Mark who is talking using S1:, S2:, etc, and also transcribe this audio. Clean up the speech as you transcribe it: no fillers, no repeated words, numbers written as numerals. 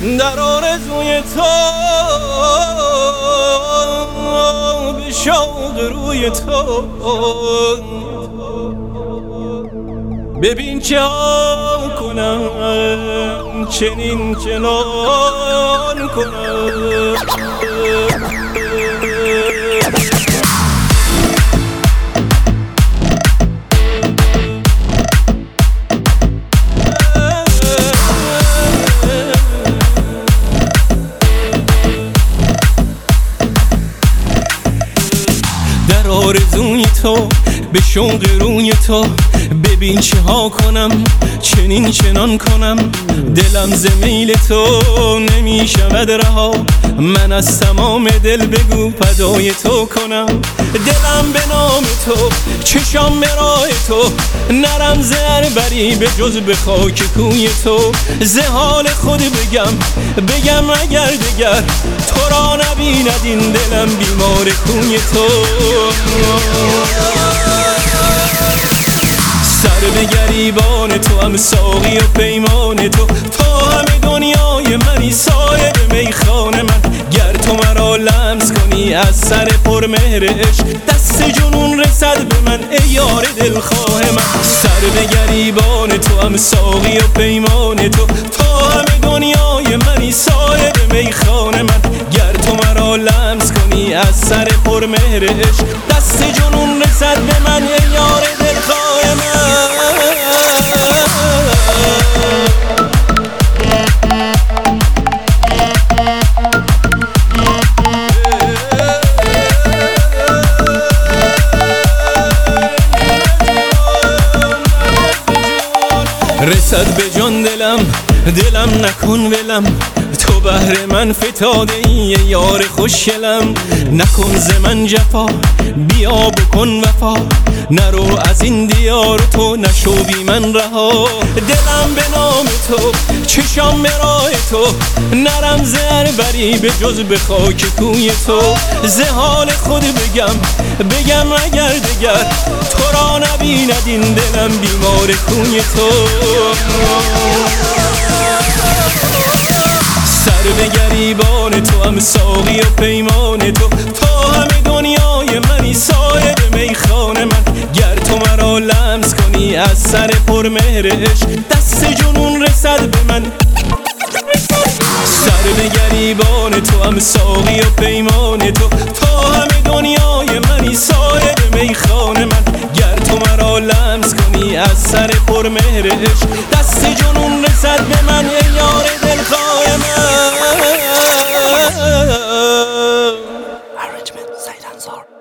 S1: در آرزوی تو به شوق روی تو ببین چه ها کنم چنین چنان کنم در آرزوی تو به شوق روی تو ببین چه ها کنم چنین چنان کنم دلم ز میل تو نمی شود رها من از تمام دل بگو فدای تو کنم دلم به نام تو چشام به راه تو نرم زر بری به جز به خاک کوی تو ز حال خود بگم اگر دگر تو را نبیند این دلم بیمار کوی تو سر به گریبان تو هم ساقی و پیمان تو همه دنیای منی صاحب میخانه من گر تو مرا لمس کنی از سر پرمهر عشق دست جنون رسد به من ای یار دلخواه من سر به گریبان تو هم ساقی و پیمان تو همه دنیای منی صاحب میخانه من گر تو مرا لمس کنی از سر پرمهر عشق دست جنون رسد به من ای یار دلخواه من رسد به جان دلم نکن ولم تو بهر من فتاده ای یار خوشگلم نکن ز من جفا بیا بکن وفا نرو از این دیار تو نشو بی من رها دلم به نام تو چشام به راه تو نرم زر بری به جز به خاک کوی تو ز حال خود بگم اگر دگر تو را نبیند این دلم بیمار کوی تو سر به گریبان تو هم ساقی و پیمان تو همه دنیای منی صاحب میخانه من گر تو مرا لمس کنی از سر پرمهر عشق دست جنون رسد به من سر به گریبان تو هم ساقی و پیمان تو همه دنیای منی صاحب میخانه من گر تو مرا لمس کنی از سر پرمهر عشق دست جنون رسد به من ای یار دلخواه من. Arrangement, Said Ansar.